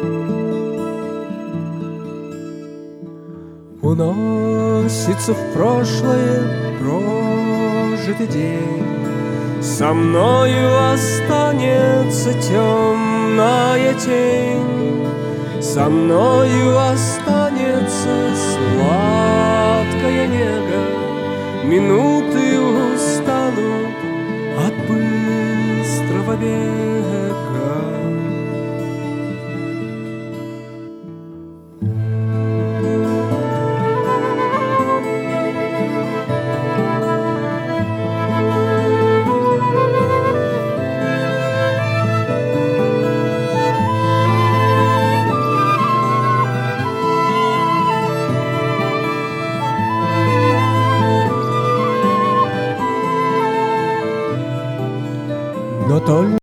Уносится в прошлое прожитый день, со мною останется темная тень, со мною останется сладкая нега. Минуты устанут от быстрого бега.